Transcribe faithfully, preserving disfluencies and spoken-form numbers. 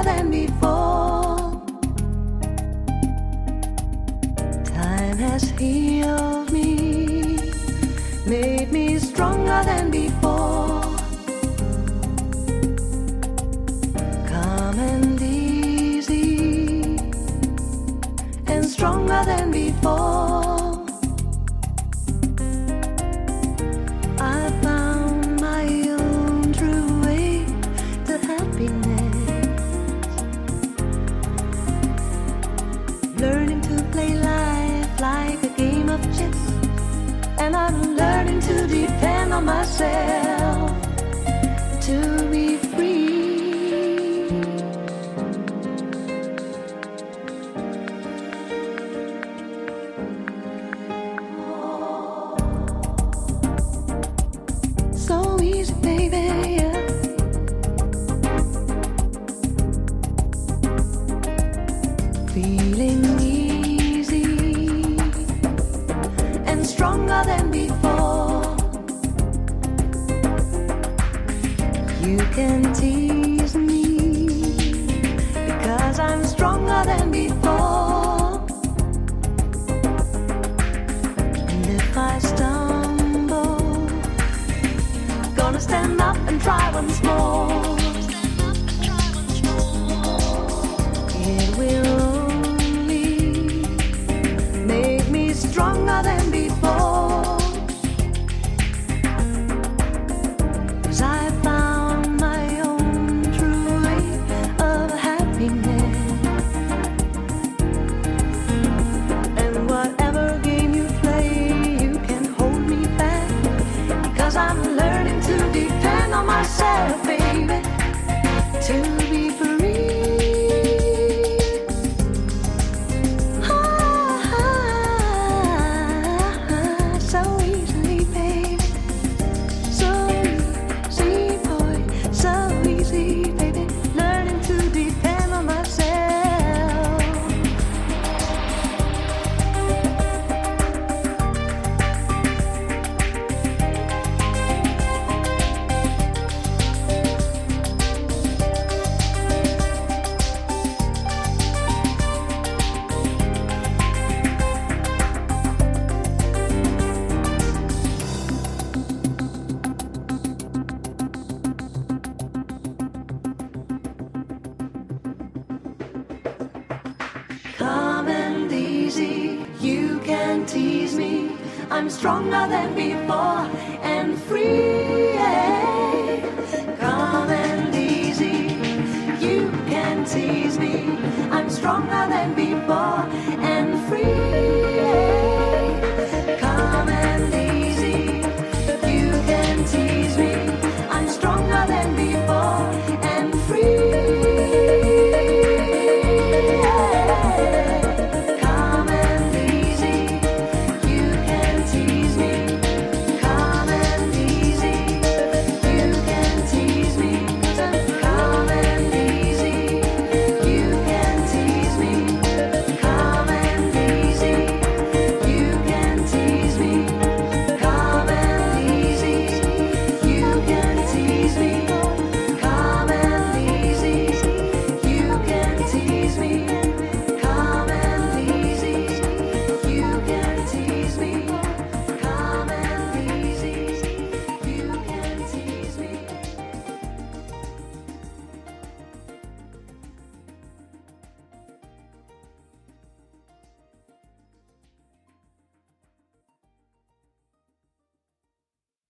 stronger than before. Time has healed me, made me stronger than before. Calm and easy, and stronger than before. I found my own true way to happiness. Learning to play life like a game of chess, and I'm learning to depend on myself to be free. So easy, baby, yeah. Feeling easy and stronger than before. You can tease me because I'm stronger than before. And if I stumble, gonna stand up and try once more. It will only make me stronger than before. 'Cause I found my own true way of happiness. And whatever game you play, you can hold me back, because I'm learning to depend on myself, baby, to be free. Ah, so easily, baby. So easy, boy. So easy, baby. Learning to depend on myself. Calm and easy, you can tease me. I'm stronger than before and free. Calm and easy, you can tease me. I'm stronger